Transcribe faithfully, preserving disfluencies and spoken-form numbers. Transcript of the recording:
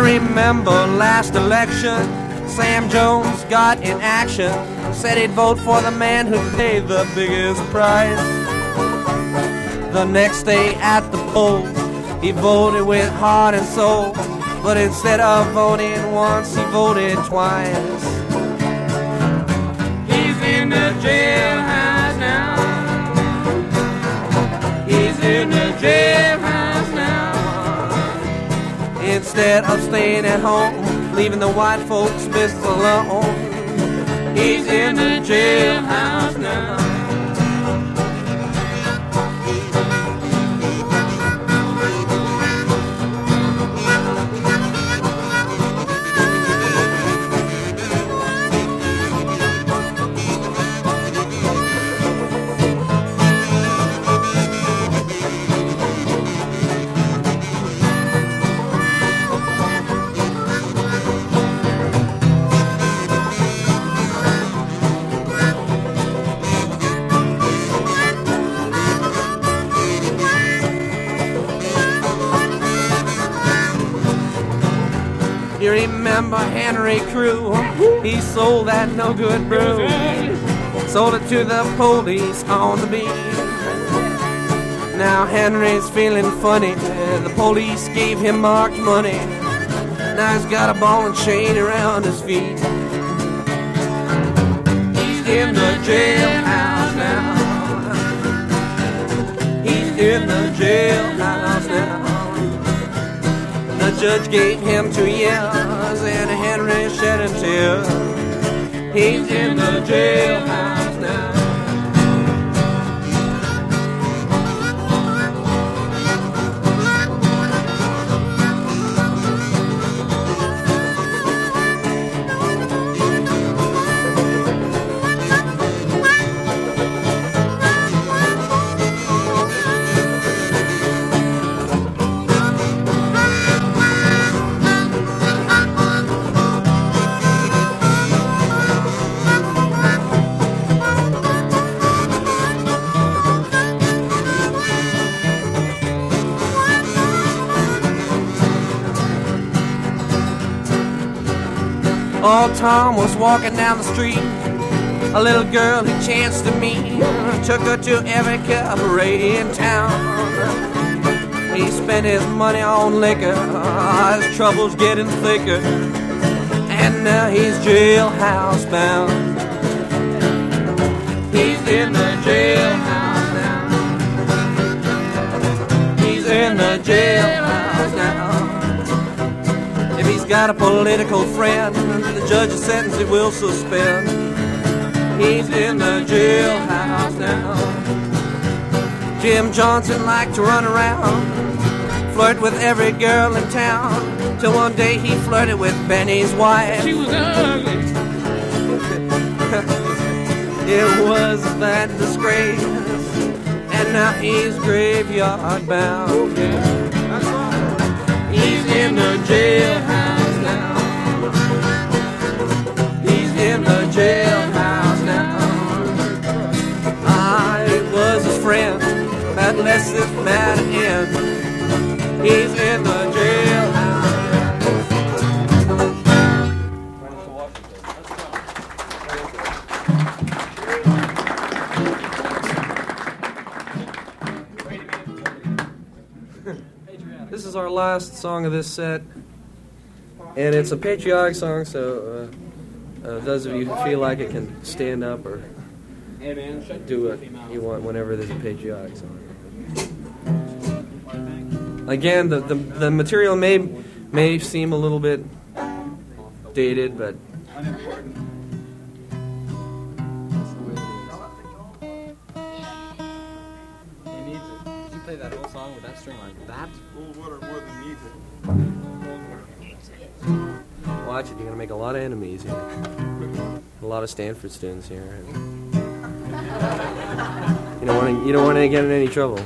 remember last election? Sam Jones got in action, said he'd vote for the man who paid the biggest price. The next day at the polls, he voted with heart and soul, but instead of voting once, he voted twice. He's in the jailhouse now. He's in the jailhouse now. Instead of staying at home, leaving the white folks business alone, he's in the jailhouse now. You remember Henry Crew? He sold that no-good brew. Sold it to the police on the beat. Now Henry's feeling funny. The police gave him marked money. Now he's got a ball and chain around his feet. He's in the jailhouse now. He's in the jailhouse now. The judge gave him two years, and Henry shed a tear. He's in the jailhouse now. Old Tom was walking down the street. A little girl he chanced to meet took her to every cabaret in town. He spent his money on liquor, his troubles getting thicker, and now he's jailhouse bound. He's in the jailhouse now. He's in the jailhouse now. If he's got a political friend, the judge's sentence he will suspend. He's in the jailhouse now. Jim Johnson liked to run around, flirt with every girl in town, till one day he flirted with Benny's wife. She was ugly. It was that disgrace, and now he's graveyard bound. Yeah, that's right. He's in the jailhouse now. He's in the jailhouse now. I was his friend that lets this matter end. He's in the jailhouse. This is our last song of this set, and it's a patriotic song, so uh, uh, those of you who feel like it can stand up or do what you want whenever there's a patriotic song. Again, the, the, the material may, may seem a little bit dated, but play that whole song with that string like that? Cold water more than needs it. watch it. You're going to make a lot of enemies here. A lot of Stanford students here. You don't want to, you don't want to get in any trouble.